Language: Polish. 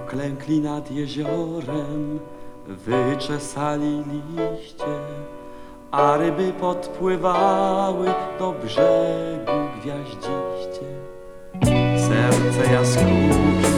Poklękli nad jeziorem, wyczesali liście, a ryby podpływały do brzegu gwiaździście. Serce jaskółki